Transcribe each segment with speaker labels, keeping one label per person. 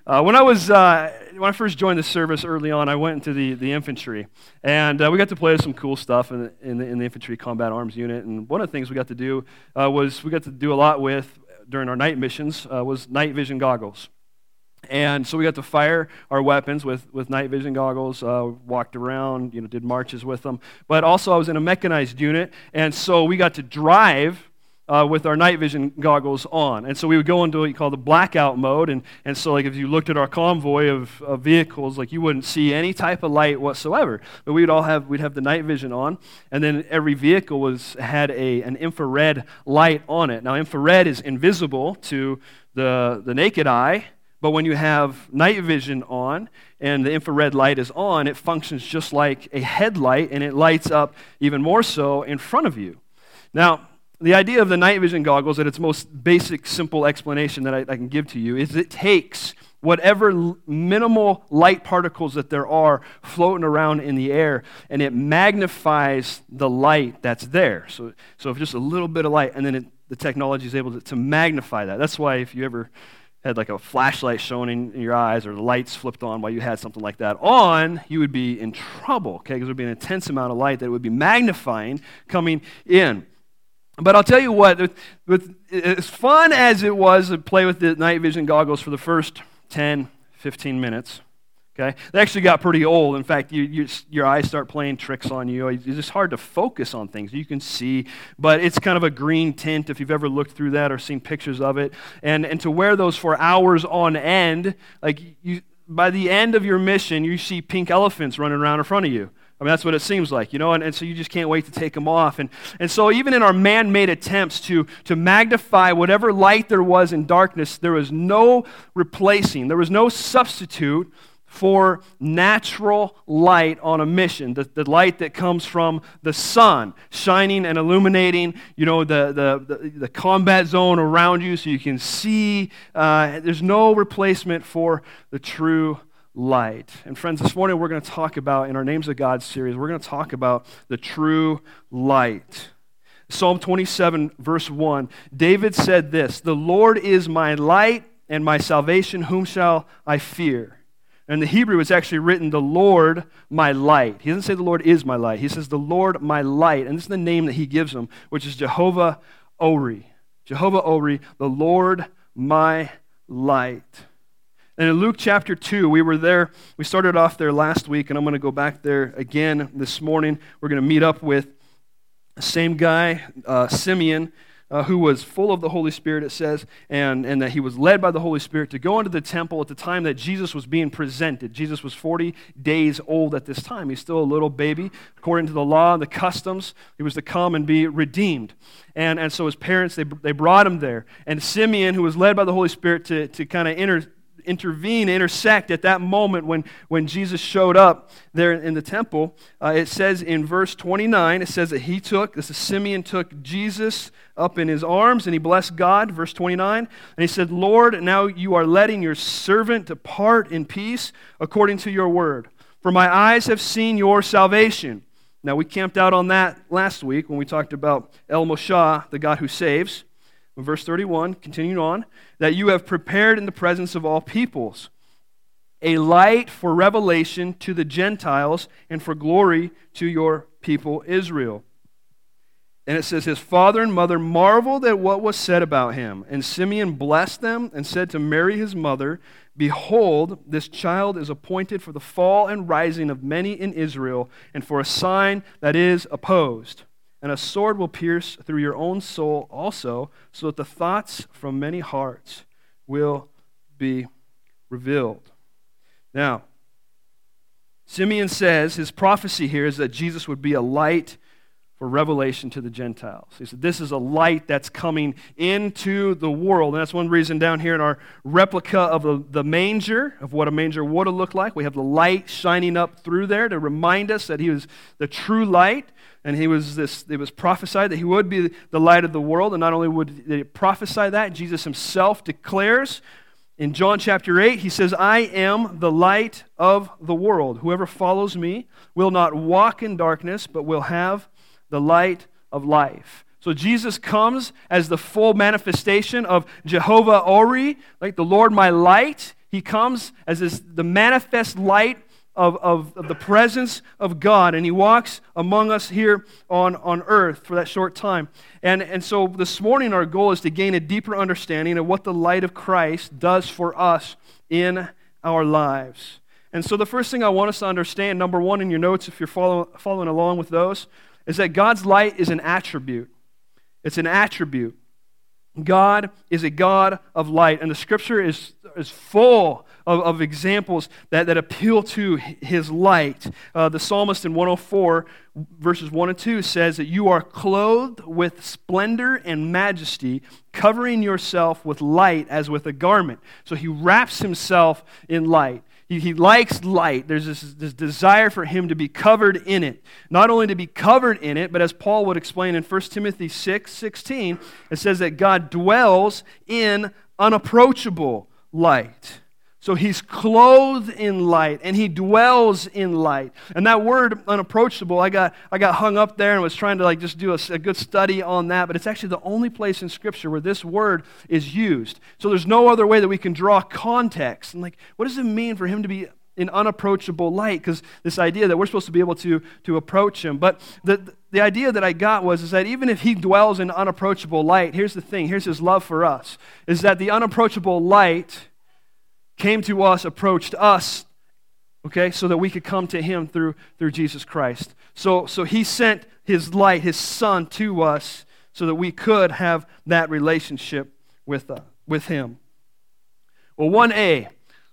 Speaker 1: When I first joined the service early on, I went into the infantry, and we got to play some cool stuff in the infantry combat arms unit. And one of the things we got to do was we got to do a lot with during our night missions was night vision goggles. And so we got to fire our weapons with night vision goggles, walked around, did marches with them. But also I was in a mechanized unit, and so we got to drive with our night vision goggles on. And so we would go into what you call the blackout mode, and so like if you looked at our convoy of vehicles, like you wouldn't see any type of light whatsoever. But we'd have the night vision on, and then every vehicle had an infrared light on it. Now infrared is invisible to the naked eye, but when you have night vision on and the infrared light is on, it functions just like a headlight, and it lights up even more so in front of you. Now, the idea of the night vision goggles, at its most basic, simple explanation that I can give to you, is it takes whatever minimal light particles that there are floating around in the air, and it magnifies the light that's there. So if just a little bit of light, and then the technology is able to magnify that. That's why if you ever had like a flashlight shone in your eyes or the lights flipped on while you had something like that on, you would be in trouble, okay? Because there would be an intense amount of light that would be magnifying coming in. But I'll tell you what, as fun as it was to play with the night vision goggles for the first 10, 15 minutes, okay? They actually got pretty old. In fact, your eyes start playing tricks on you. It's just hard to focus on things. You can see, but it's kind of a green tint if you've ever looked through that or seen pictures of it. And to wear those for hours on end, by the end of your mission, you see pink elephants running around in front of you. I mean, that's what it seems like, and so you just can't wait to take them off. And so even in our man-made attempts to magnify whatever light there was in darkness, there was no replacing, there was no substitute for natural light on a mission, the light that comes from the sun, shining and illuminating, the combat zone around you so you can see. There's no replacement for the true light. And friends, this morning we're going to talk about, in our Names of God series, we're going to talk about the true light. Psalm 27, verse 1, David said this, "The Lord is my light and my salvation, whom shall I fear?" And the Hebrew is actually written, "The Lord my light." He doesn't say the Lord is my light. He says the Lord my light. And this is the name that he gives him, which is Jehovah Ori. Jehovah Ori, the Lord my light. And in Luke chapter 2, we were there. We started off there last week, and I'm going to go back there again this morning. We're going to meet up with the same guy, Simeon, who was full of the Holy Spirit, it says, and that he was led by the Holy Spirit to go into the temple at the time that Jesus was being presented. Jesus was 40 days old at this time. He's still a little baby. According to the law and the customs, he was to come and be redeemed. And so his parents, they brought him there. And Simeon, who was led by the Holy Spirit to kind of intersect at that moment when Jesus showed up there in the temple. It says in verse 29, it says that Simeon took Jesus up in his arms and he blessed God, verse 29, and he said, "Lord, now you are letting your servant depart in peace according to your word. For my eyes have seen your salvation." Now we camped out on that last week when we talked about El Moshe, the God who saves. Verse 31, continuing on, "that you have prepared in the presence of all peoples a light for revelation to the Gentiles and for glory to your people Israel." And it says, "His father and mother marveled at what was said about him. And Simeon blessed them and said to Mary his mother, 'Behold, this child is appointed for the fall and rising of many in Israel, and for a sign that is opposed. And a sword will pierce through your own soul also, so that the thoughts from many hearts will be revealed.'" Now, Simeon says his prophecy here is that Jesus would be a light for revelation to the Gentiles. He said this is a light that's coming into the world. And that's one reason down here in our replica of the manger, of what a manger would have looked like, we have the light shining up through there to remind us that he was the true light. And it was prophesied that he would be the light of the world. And not only would they prophesy that, Jesus himself declares in John chapter 8, he says, "I am the light of the world. Whoever follows me will not walk in darkness, but will have the light of life." So Jesus comes as the full manifestation of Jehovah Ori, like the Lord my light. He comes as the manifest light of the presence of God, and He walks among us here on earth for that short time. And so this morning our goal is to gain a deeper understanding of what the light of Christ does for us in our lives. And so the first thing I want us to understand, number one in your notes if you're following along with those, is that God's light is an attribute. It's an attribute. God is a God of light, and the Scripture is full of examples that appeal to His light. The psalmist in 104, verses 1 and 2 says that you are clothed with splendor and majesty, covering yourself with light as with a garment. So He wraps Himself in light. He likes light. There's this desire for Him to be covered in it. Not only to be covered in it, but as Paul would explain in 1 Timothy 6:16, it says that God dwells in unapproachable light. So He's clothed in light, and He dwells in light. And that word unapproachable, I got hung up there and was trying to just do a good study on that, but it's actually the only place in Scripture where this word is used. So there's no other way that we can draw context. And what does it mean for Him to be in unapproachable light? Because this idea that we're supposed to be able to approach Him. But the idea that I got is that even if He dwells in unapproachable light, here's the thing, here's His love for us, is that the unapproachable light came to us, approached us, okay, so that we could come to Him through Jesus Christ. So He sent His light, His Son, to us so that we could have that relationship with Him. Well, 1A,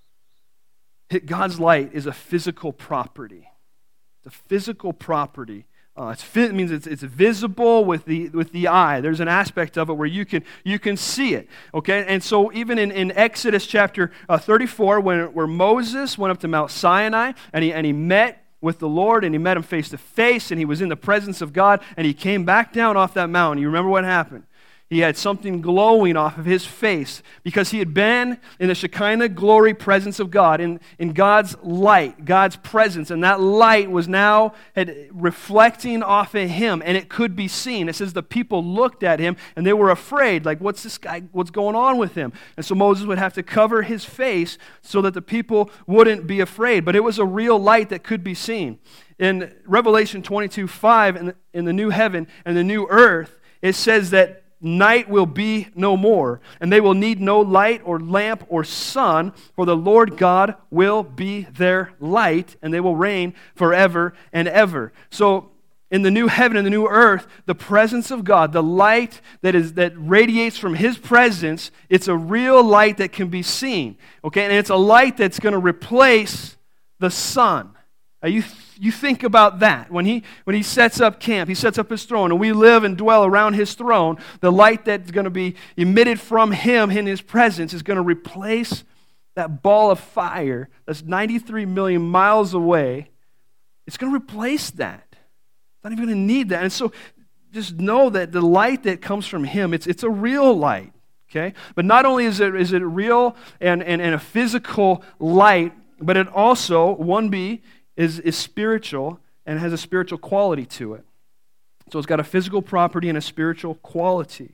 Speaker 1: God's light is a physical property. It's a physical property. It means it's visible with the eye. There's an aspect of it where you can see it. Okay, and so even in Exodus chapter 34, where Moses went up to Mount Sinai and he met with the Lord and he met Him face to face and he was in the presence of God and he came back down off that mountain. You remember what happened? He had something glowing off of his face because he had been in the Shekinah glory presence of God, in God's light, God's presence. And that light was now reflecting off of him, and it could be seen. It says the people looked at him, and they were afraid. What's this guy? What's going on with him? And so Moses would have to cover his face so that the people wouldn't be afraid. But it was a real light that could be seen. In Revelation 22:5, in the new heaven and the new earth, it says that night will be no more, and they will need no light or lamp or sun, for the Lord God will be their light, and they will reign forever and ever. So in the new heaven and the new earth, the presence of God, the light that radiates from His presence, it's a real light that can be seen. Okay, and it's a light that's going to replace the sun. Now you think about that. When he sets up camp, He sets up His throne, and we live and dwell around His throne, the light that's going to be emitted from Him in His presence is going to replace that ball of fire that's 93 million miles away. It's going to replace that. It's not even going to need that. And so just know that the light that comes from Him, it's a real light. Okay? But not only is it real and a physical light, but it also, 1B, is spiritual and has a spiritual quality to it. So it's got a physical property and a spiritual quality.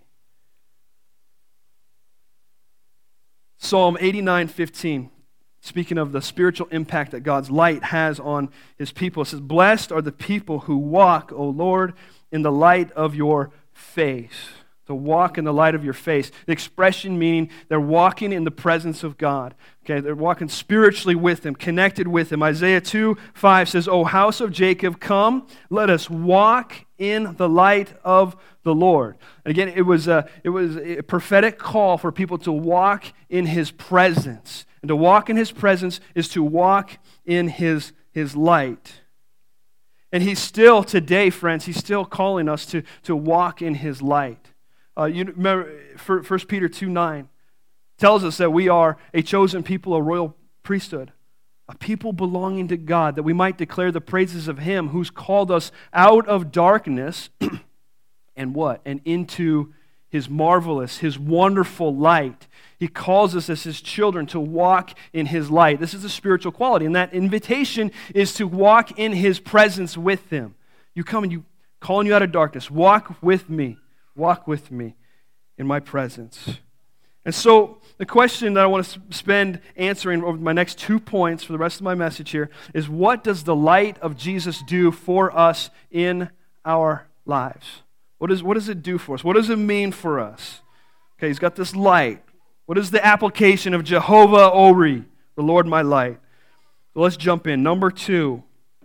Speaker 1: Psalm 89:15, speaking of the spiritual impact that God's light has on His people, it says, "Blessed are the people who walk, O Lord, in the light of your face." To walk in the light of your face. The expression meaning they're walking in the presence of God. Okay, they're walking spiritually with Him, connected with Him. Isaiah 2:5 says, "O house of Jacob, come, let us walk in the light of the Lord." And again, it was a prophetic call for people to walk in His presence. And to walk in His presence is to walk in His light. And He's still, today, friends, He's still calling us to walk in His light. You remember 1 Peter 2:9 tells us that we are a chosen people, a royal priesthood, a people belonging to God, that we might declare the praises of Him who's called us out of darkness and what? And into His marvelous, His wonderful light. He calls us as His children to walk in His light. This is a spiritual quality, and that invitation is to walk in His presence with Him. You come and you calling you out of darkness. Walk with me. Walk with me in my presence. And so the question that I want to spend answering over my next 2 points for the rest of my message here is, what does the light of Jesus do for us in our lives? What does it do for us? What does it mean for us? Okay, he's got this light. What is the application of Jehovah Ori, the Lord my light? So let's jump in. Number 2,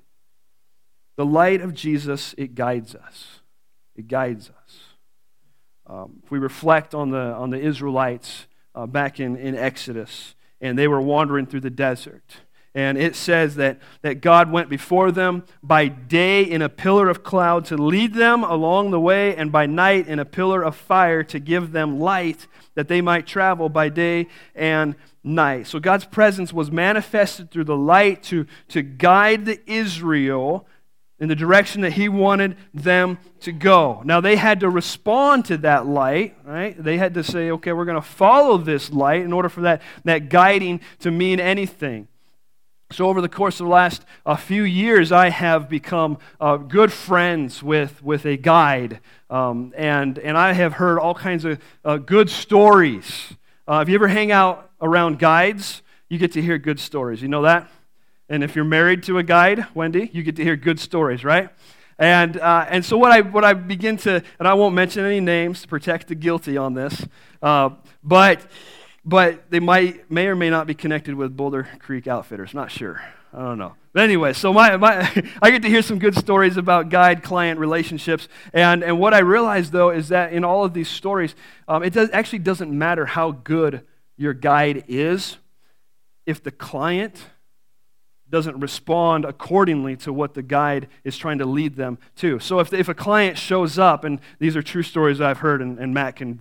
Speaker 1: the light of Jesus, it guides us. It guides us. If we reflect on the Israelites back in Exodus, and they were wandering through the desert, and it says that God went before them by day in a pillar of cloud to lead them along the way, and by night in a pillar of fire to give them light, that they might travel by day and night. So God's presence was manifested through the light to guide the Israel in the direction that He wanted them to go. Now, they had to respond to that light, right? They had to say, okay, we're going to follow this light in order for that guiding to mean anything. So over the course of the last few years, I have become good friends with a guide, and I have heard all kinds of good stories. If you ever hang out around guides, you get to hear good stories. You know that? And if you're married to a guide, Wendy, you get to hear good stories, right? And so what I begin to, and I won't mention any names to protect the guilty on this, but they may or may not be connected with Boulder Creek Outfitters. Not sure. I don't know. But anyway, so I get to hear some good stories about guide-client relationships. And what I realize, though, is that in all of these stories, it actually doesn't matter how good your guide is if the client doesn't respond accordingly to what the guide is trying to lead them to. So if a client shows up, and these are true stories I've heard, and Matt can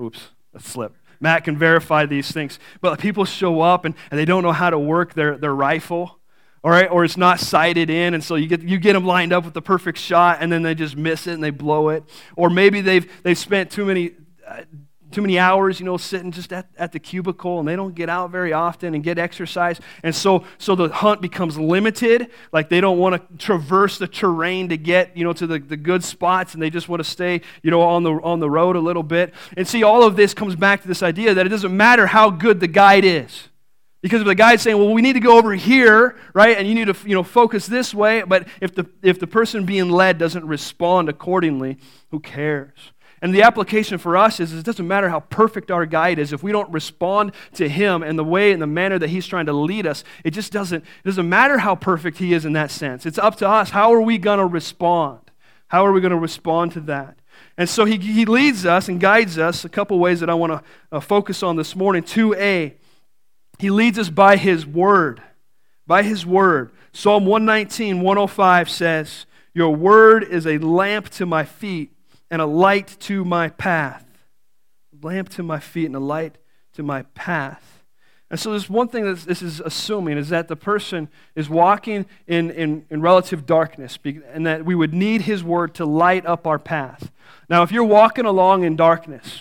Speaker 1: Matt can verify these things. But people show up and they don't know how to work their rifle, all right, or it's not sighted in, and so you get them lined up with the perfect shot, and then they just miss it and they blow it. Or maybe they've spent too many hours, sitting just at the cubicle, and they don't get out very often and get exercise. And so the hunt becomes limited. Like, they don't want to traverse the terrain to get, to the good spots, and they just want to stay, on the road a little bit. And see, all of this comes back to this idea that it doesn't matter how good the guide is. Because if the guide's saying, well, we need to go over here, right, and you need to, focus this way, but if the person being led doesn't respond accordingly, who cares? And the application for us is, it doesn't matter how perfect our guide is. If we don't respond to him in the way and the manner that he's trying to lead us, it doesn't matter how perfect he is in that sense. It's up to us. How are we going to respond? How are we going to respond to that? And so he leads us and guides us a couple ways that I want to focus on this morning. 2A, he leads us by his word. By his word. Psalm 119, 105 says, "Your word is a lamp to my feet and a light to my path." A lamp to my feet and a light to my path. And so there's one thing that this is assuming, is that the person is walking in relative darkness, and that we would need his word to light up our path. Now, if you're walking along in darkness,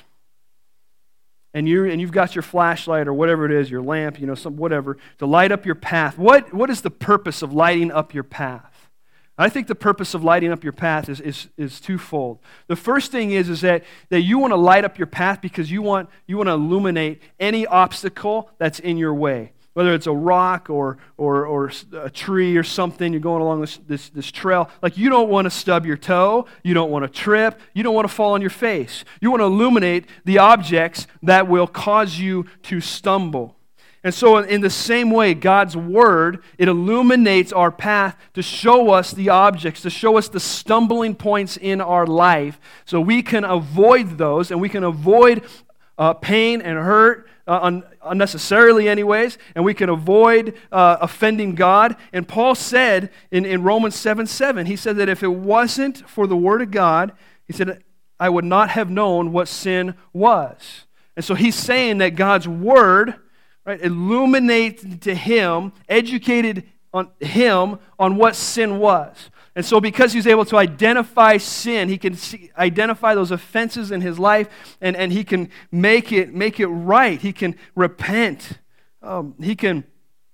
Speaker 1: and you've got your flashlight or whatever it is, your lamp, whatever, to light up your path, what is the purpose of lighting up your path? I think the purpose of lighting up your path is twofold. The first thing is that you want to light up your path because you want to illuminate any obstacle that's in your way. Whether it's a rock or a tree or something, you're going along this trail. Like, you don't want to stub your toe, you don't want to trip, you don't want to fall on your face. You want to illuminate the objects that will cause you to stumble. And so in the same way, God's word, it illuminates our path to show us the objects, to show us the stumbling points in our life, so we can avoid those, and we can avoid pain and hurt unnecessarily anyways, and we can avoid offending God. And Paul said in Romans 7:7, he said that if it wasn't for the word of God, he said, I would not have known what sin was. And so he's saying that God's word, right, illuminated to him, educated on him on what sin was. And so because he's able to identify sin, he can identify those offenses in his life, and he can make it right. He can repent. He can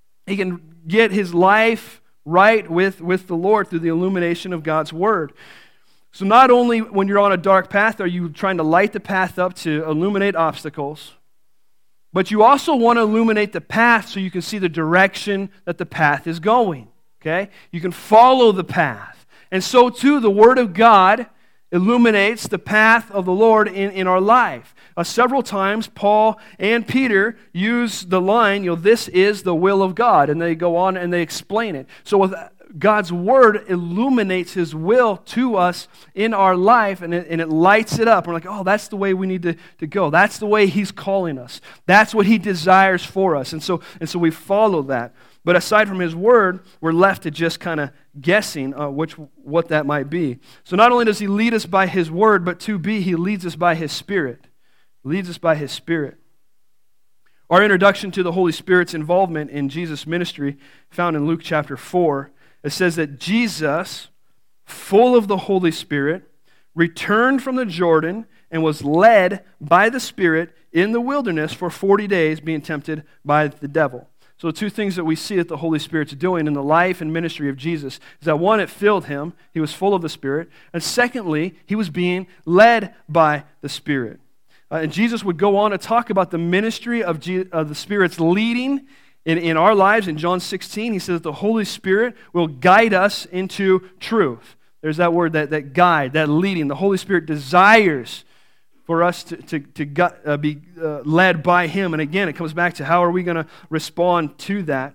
Speaker 1: get his life right with the Lord through the illumination of God's word. So not only when you're on a dark path are you trying to light the path up to illuminate obstacles, but you also want to illuminate the path so you can see the direction that the path is going. Okay? You can follow the path. And so too, the Word of God illuminates the path of the Lord in our life. Several times, Paul and Peter use the line, this is the will of God. And they go on and they explain it. So with God's Word illuminates His will to us in our life, and it lights it up. We're like, oh, that's the way we need to go. That's the way He's calling us. That's what He desires for us. And so we follow that. But aside from His Word, we're left to just kind of guessing what that might be. So not only does He lead us by His Word, but He leads us by His Spirit. Leads us by His Spirit. Our introduction to the Holy Spirit's involvement in Jesus' ministry, found in Luke chapter 4, it says that Jesus, full of the Holy Spirit, returned from the Jordan and was led by the Spirit in the wilderness for 40 days, being tempted by the devil. So two things that we see that the Holy Spirit's doing in the life and ministry of Jesus is that one, it filled Him. He was full of the Spirit. And secondly, He was being led by the Spirit. And Jesus would go on to talk about the ministry of the Spirit's leading in our lives. In John 16, He says that the Holy Spirit will guide us into truth. There's that word, that guide, that leading. The Holy Spirit desires for us to be led by Him. And again, it comes back to how are we going to respond to that.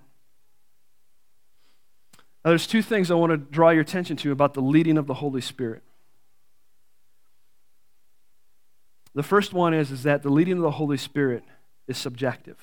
Speaker 1: Now, there's two things I want to draw your attention to about the leading of the Holy Spirit. The first one is that the leading of the Holy Spirit is subjective.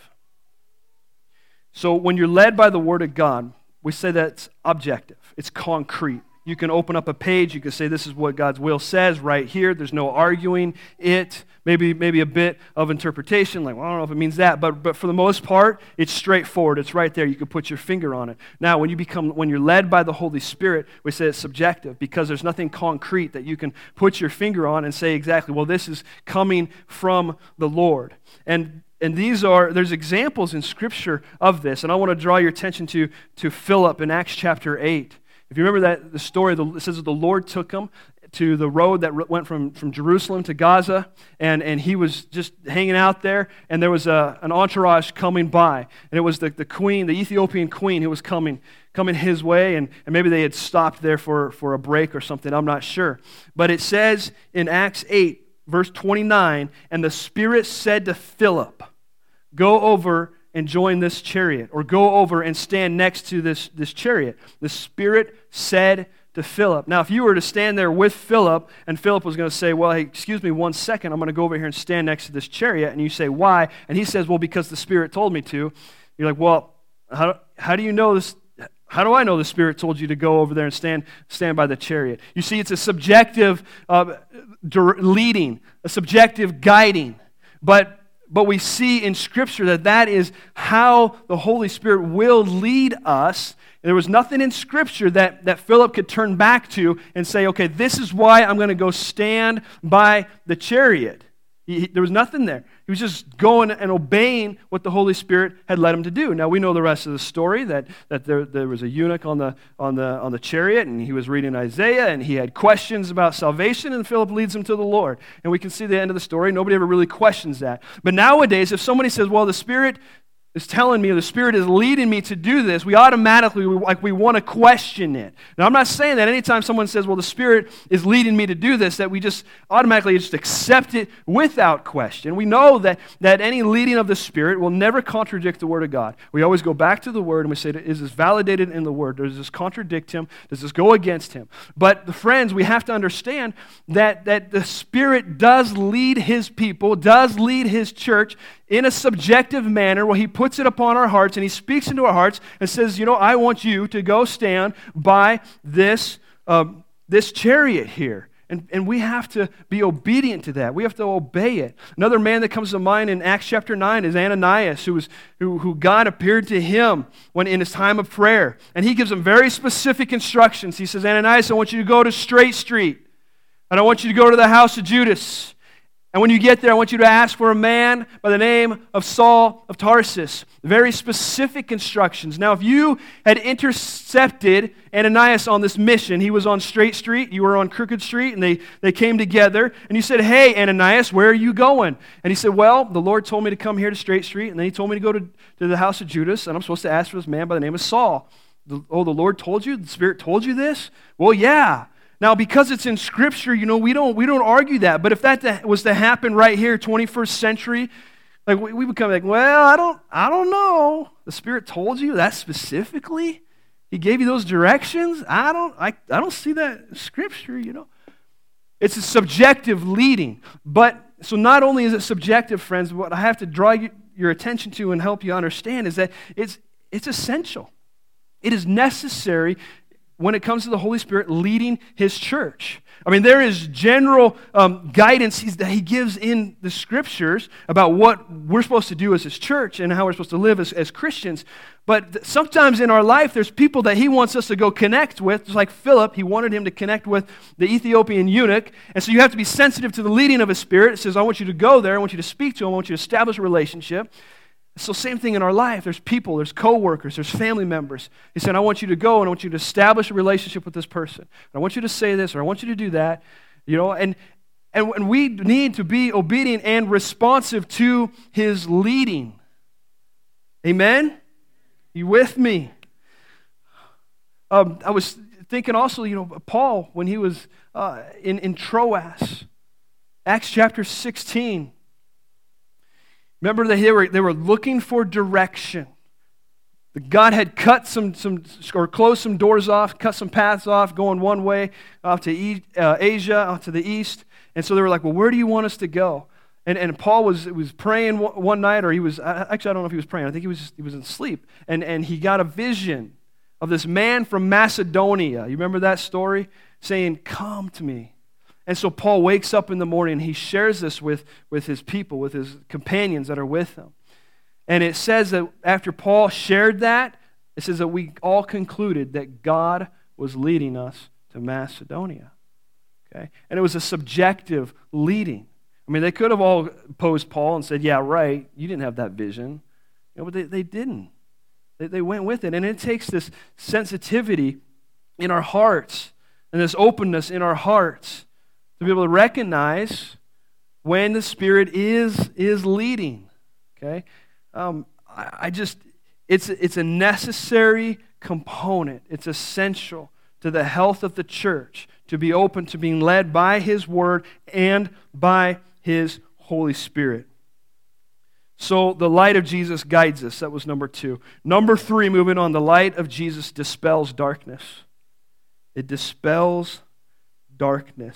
Speaker 1: So when you're led by the Word of God, we say that's objective. It's concrete. You can open up a page. You can say, this is what God's will says right here. There's no arguing it. Maybe a bit of interpretation, like, well, I don't know if it means that. But for the most part, it's straightforward. It's right there. You can put your finger on it. Now, when you're led by the Holy Spirit, we say it's subjective because there's nothing concrete that you can put your finger on and say exactly, well, this is coming from the Lord. And there's examples in Scripture of this. And I want to draw your attention to Philip in Acts chapter 8. If you remember the story, it says that the Lord took him to the road that went from Jerusalem to Gaza, and he was just hanging out there, and there was an entourage coming by, and it was the queen, the Ethiopian queen, who was coming his way, and maybe they had stopped there for a break or something, I'm not sure. But it says in Acts 8, verse 29, and the Spirit said to Philip, go over and join this chariot, or go over and stand next to this chariot. The Spirit said to Philip. Now, if you were to stand there with Philip, and Philip was going to say, well, hey, excuse me 1 second, I'm going to go over here and stand next to this chariot, and you say, why? And he says, well, because the Spirit told me to. You're like, well, how do you know this? How do I know the Spirit told you to go over there and stand by the chariot? You see, it's a subjective leading, a subjective guiding, but we see in Scripture that is how the Holy Spirit will lead us. There was nothing in Scripture that Philip could turn back to and say, okay, this is why I'm going to go stand by the chariot. There was nothing there. He was just going and obeying what the Holy Spirit had led him to do. Now we know the rest of the story, that there was a eunuch on the chariot, and he was reading Isaiah, and he had questions about salvation, and Philip leads him to the Lord. And we can see the end of the story. Nobody ever really questions that. But nowadays, if somebody says, well, the Spirit is telling me, or the Spirit is leading me to do this, we automatically, we want to question it. Now, I'm not saying that anytime someone says, well, the Spirit is leading me to do this, that we just automatically just accept it without question. We know that any leading of the Spirit will never contradict the Word of God. We always go back to the Word and we say, is this validated in the Word? Does this contradict Him? Does this go against Him? But, friends, we have to understand that the Spirit does lead His people, does lead His church in a subjective manner where He puts it upon our hearts and He speaks into our hearts and says, I want you to go stand by this chariot here. And we have to be obedient to that. We have to obey it. Another man that comes to mind in Acts chapter 9 is Ananias, who God appeared to him when in his time of prayer. And he gives him very specific instructions. He says, Ananias, I want you to go to Straight Street. And I want you to go to the house of Judas. And when you get there, I want you to ask for a man by the name of Saul of Tarsus. Very specific instructions. Now, if you had intercepted Ananias on this mission, he was on Straight Street, you were on Crooked Street, and they came together, and you said, hey, Ananias, where are you going? And he said, well, the Lord told me to come here to Straight Street, and then he told me to go to the house of Judas, and I'm supposed to ask for this man by the name of Saul. The Lord told you? The Spirit told you this? Well, yeah. Now, because it's in Scripture, we don't argue that. But if that was to happen right here, 21st century, like we become like, well, I don't know. The Spirit told you that specifically. He gave you those directions. I don't see that in Scripture. It's a subjective leading. But so not only is it subjective, friends, what I have to draw your attention to and help you understand is that it's essential. It is necessary when it comes to the Holy Spirit leading His church. I mean, there is general guidance that He gives in the Scriptures about what we're supposed to do as His church and how we're supposed to live as Christians. But sometimes in our life, there's people that He wants us to go connect with, just like Philip. He wanted him to connect with the Ethiopian eunuch. And so you have to be sensitive to the leading of His Spirit. It says, I want you to go there. I want you to speak to him. I want you to establish a relationship. So same thing in our life. There's people, there's co-workers, there's family members. He said, I want you to go and I want you to establish a relationship with this person. I want you to say this or I want you to do that. And we need to be obedient and responsive to His leading. Amen? You with me? I was thinking also, Paul, when he was in Troas, Acts chapter 16, remember that they were looking for direction. God had cut or closed some doors off, cut some paths off, going one way off to Asia, off to the east. And so they were like, well, where do you want us to go? And Paul was praying one night, or he was, actually I don't know if he was praying. I think he was in sleep. And he got a vision of this man from Macedonia. You remember that story? Saying, come to me. And so Paul wakes up in the morning and he shares this with his people, with his companions that are with him. And it says that after Paul shared that, it says that we all concluded that God was leading us to Macedonia. Okay? And it was a subjective leading. I mean, they could have all opposed Paul and said, yeah, right, you didn't have that vision. But they didn't. They went with it. And it takes this sensitivity in our hearts and this openness in our hearts to be able to recognize when the Spirit is leading. Okay, it's a necessary component. It's essential to the health of the church to be open to being led by His Word and by His Holy Spirit. So the light of Jesus guides us. That was number 2. Number 3, moving on, the light of Jesus dispels darkness. It dispels darkness.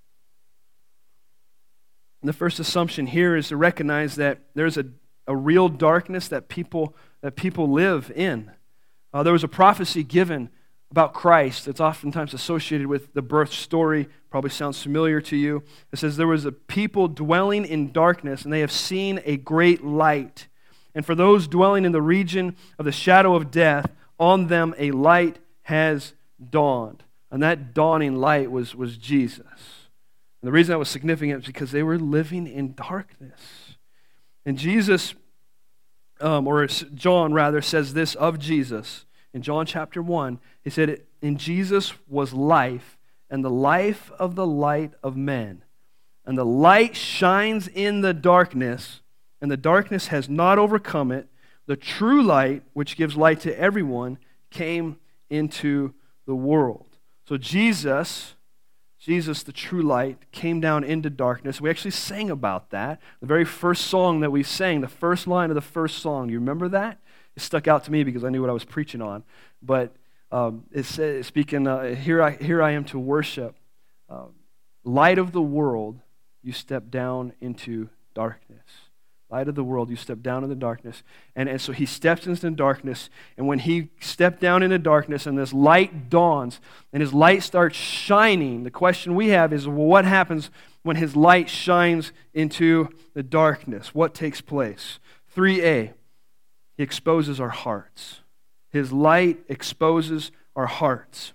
Speaker 1: And the first assumption here is to recognize that there's a real darkness that people live in. There was a prophecy given about Christ that's oftentimes associated with the birth story. Probably sounds familiar to you. It says there was a people dwelling in darkness, and they have seen a great light. And for those dwelling in the region of the shadow of death, on them a light has dawned. And that dawning light was Jesus. And the reason that was significant is because they were living in darkness. And Jesus, or John rather, says this of Jesus. In John chapter 1, he said, in Jesus was life, and the life of the light of men. And the light shines in the darkness, and the darkness has not overcome it. The true light, which gives light to everyone, came into the world. So Jesus, the true light, came down into darkness. We actually sang about that. The very first song that we sang, the first line of the first song, do you remember that? It stuck out to me because I knew what I was preaching on. But it says, speaking, here I am to worship. Light of the world, you step down into darkness. Light of the world, you step down into darkness. And so he steps into darkness, and when he stepped down into darkness and this light dawns and his light starts shining, the question we have is, well, what happens when his light shines into the darkness? What takes place? 3a, he exposes our hearts. His light exposes our hearts.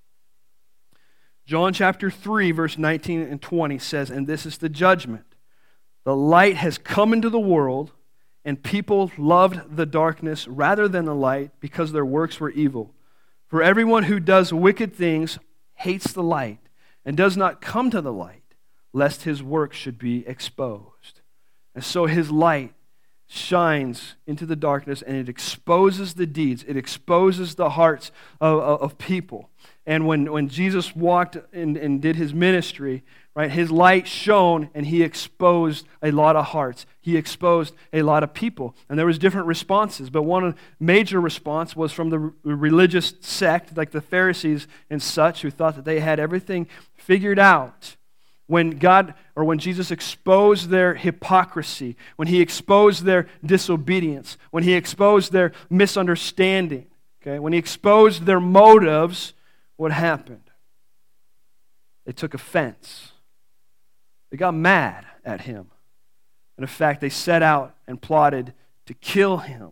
Speaker 1: John chapter 3, verse 19 and 20 says, and this is the judgment. The light has come into the world, and people loved the darkness rather than the light because their works were evil. For everyone who does wicked things hates the light and does not come to the light, lest his work should be exposed. And so his light shines into the darkness, and it exposes the deeds. It exposes the hearts of people. And when Jesus walked and did his ministry, right, his light shone, and he exposed a lot of hearts. He exposed a lot of people. And there was different responses, but one major response was from the religious sect, like the Pharisees and such, who thought that they had everything figured out. When Jesus exposed their hypocrisy, when he exposed their disobedience, when he exposed their misunderstanding, okay, when he exposed their motives, what happened? They took offense. They got mad at him. And in fact, they set out and plotted to kill him.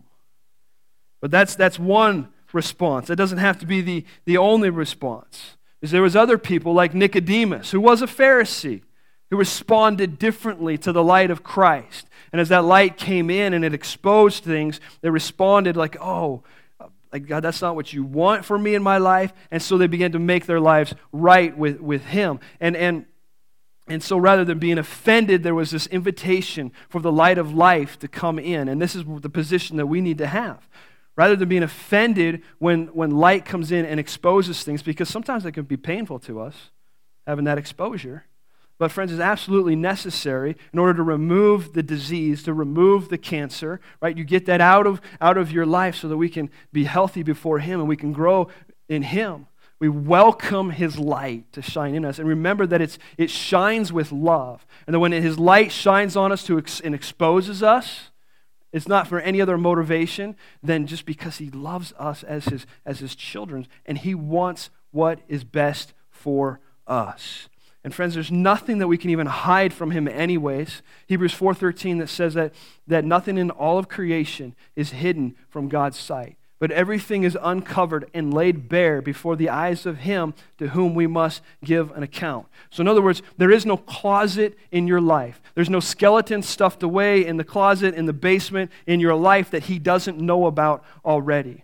Speaker 1: But that's one response. That doesn't have to be the only response. Because there was other people like Nicodemus, who was a Pharisee, who responded differently to the light of Christ. And as that light came in and it exposed things, they responded like, oh, like, God, that's not what you want for me in my life. And so they began to make their lives right with him. And so rather than being offended, there was this invitation for the light of life to come in. And this is the position that we need to have. Rather than being offended when light comes in and exposes things, because sometimes it can be painful to us, having that exposure. But friends, it's absolutely necessary in order to remove the disease, to remove the cancer, right? You get that out of your life so that we can be healthy before Him and we can grow in Him. We welcome His light to shine in us. And remember that it shines with love. And that when His light shines on us and exposes us, it's not for any other motivation than just because He loves us as His children, and He wants what is best for us. And friends, there's nothing that we can even hide from Him anyways. Hebrews 4:13 that says that nothing in all of creation is hidden from God's sight, but everything is uncovered and laid bare before the eyes of Him to whom we must give an account. So in other words, there is no closet in your life. There's no skeleton stuffed away in the closet, in the basement, in your life that He doesn't know about already.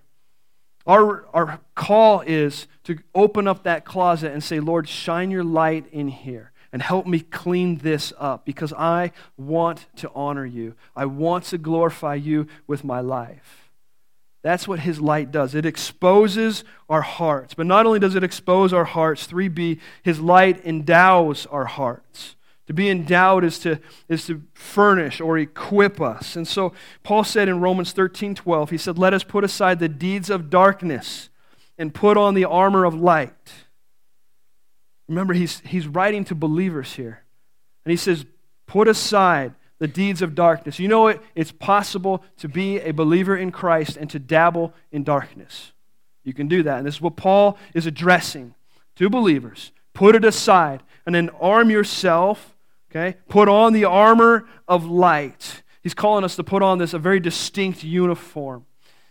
Speaker 1: Our call is to open up that closet and say, Lord, shine your light in here and help me clean this up because I want to honor you. I want to glorify you with my life. That's what His light does. It exposes our hearts. But not only does it expose our hearts, 3b, His light endows our hearts. To be endowed is to furnish or equip us. And so Paul said in Romans 13:12, he said, let us put aside the deeds of darkness and put on the armor of light. Remember, he's writing to believers here. And he says, put aside the deeds of darkness. You know it's possible to be a believer in Christ and to dabble in darkness. You can do that. And this is what Paul is addressing to believers. Put it aside and then arm yourself, okay? Put on the armor of light. He's calling us to put on a very distinct uniform.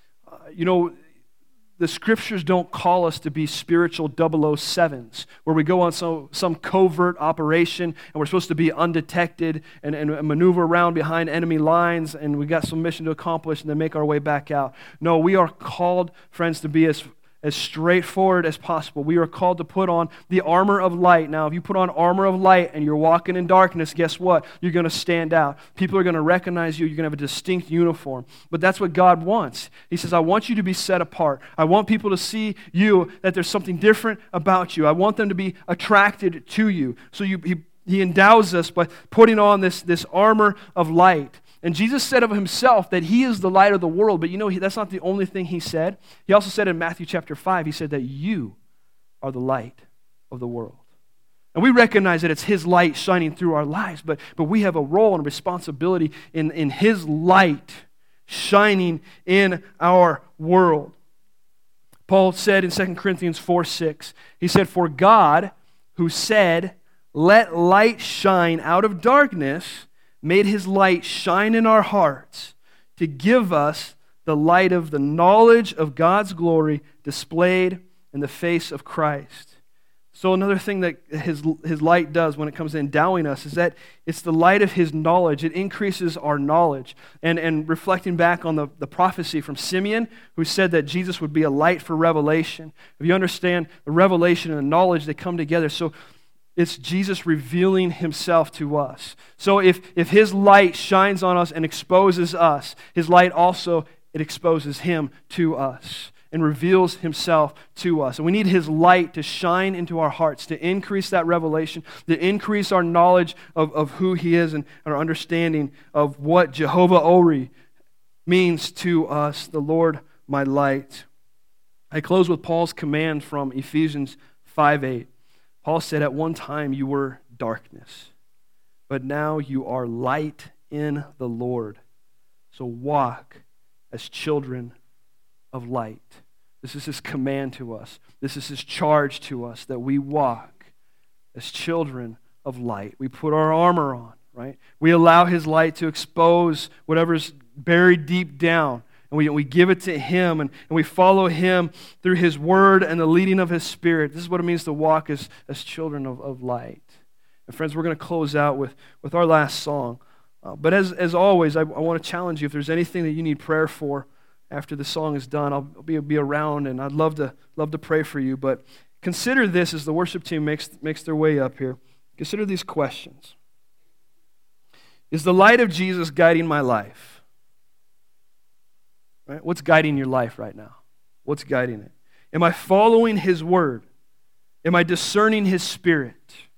Speaker 1: The Scriptures don't call us to be spiritual 007s, where we go on some covert operation and we're supposed to be undetected and maneuver around behind enemy lines and we got some mission to accomplish and then make our way back out. No, we are called, friends, to be as straightforward as possible. We are called to put on the armor of light. Now, if you put on armor of light and you're walking in darkness, guess what? You're going to stand out. People are going to recognize you. You're going to have a distinct uniform. But that's what God wants. He says, I want you to be set apart. I want people to see you, that there's something different about you. I want them to be attracted to you. So He endows us by putting on this armor of light. And Jesus said of Himself that He is the light of the world, but that's not the only thing He said. He also said in Matthew chapter 5, He said that you are the light of the world. And we recognize that it's His light shining through our lives, but we have a role and a responsibility in His light shining in our world. Paul said in 2 Corinthians 4:6, he said, for God, who said, let light shine out of darkness, made His light shine in our hearts to give us the light of the knowledge of God's glory displayed in the face of Christ. So another thing that his light does when it comes to endowing us is that it's the light of his knowledge. It increases our knowledge. And reflecting back on the prophecy from Simeon, who said that Jesus would be a light for revelation. If you understand the revelation and the knowledge, they come together. So it's Jesus revealing himself to us. So if his light shines on us and exposes us, his light also, it exposes him to us and reveals himself to us. And we need his light to shine into our hearts, to increase that revelation, to increase our knowledge of who he is and our understanding of what Jehovah Ori means to us, the Lord my light. I close with Paul's command from Ephesians 5:8. Paul said, "At one time you were darkness, but now you are light in the Lord. So walk as children of light." This is his command to us. This is his charge to us, that we walk as children of light. We put our armor on, right? We allow his light to expose whatever's buried deep down, and we give it to him, and we follow him through his word and the leading of his Spirit. This is what it means to walk as children of light. And friends, we're going to close out with our last song. But as always, I want to challenge you, if there's anything that you need prayer for after the song is done, I'll be around, and I'd love to pray for you. But consider this as the worship team makes their way up here. Consider these questions. Is the light of Jesus guiding my life? Right? What's guiding your life right now? What's guiding it? Am I following his word? Am I discerning his Spirit?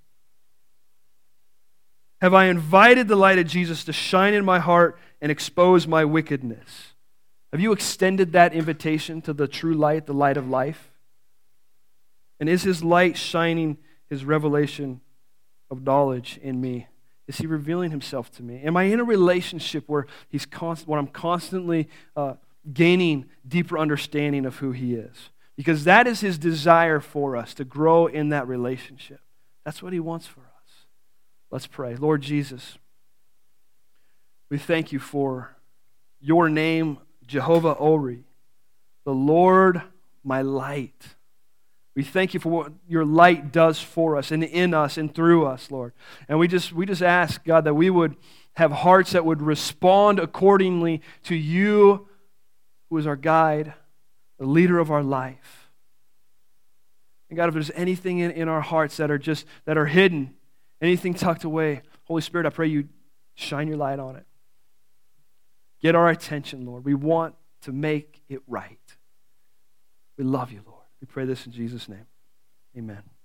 Speaker 1: Have I invited the light of Jesus to shine in my heart and expose my wickedness? Have you extended that invitation to the true light, the light of life? And is his light shining his revelation of knowledge in me? Is he revealing himself to me? Am I in a relationship where I'm constantly gaining deeper understanding of who he is? Because that is his desire for us, to grow in that relationship. That's what he wants for us. Let's pray. Lord Jesus, we thank you for your name, Jehovah Ori, the Lord my light. We thank you for what your light does for us and in us and through us, Lord. And we just ask, God, that we would have hearts that would respond accordingly to you, who is our guide, the leader of our life. And God, if there's anything in our hearts that are hidden, anything tucked away, Holy Spirit, I pray you shine your light on it. Get our attention, Lord. We want to make it right. We love you, Lord. We pray this in Jesus' name. Amen.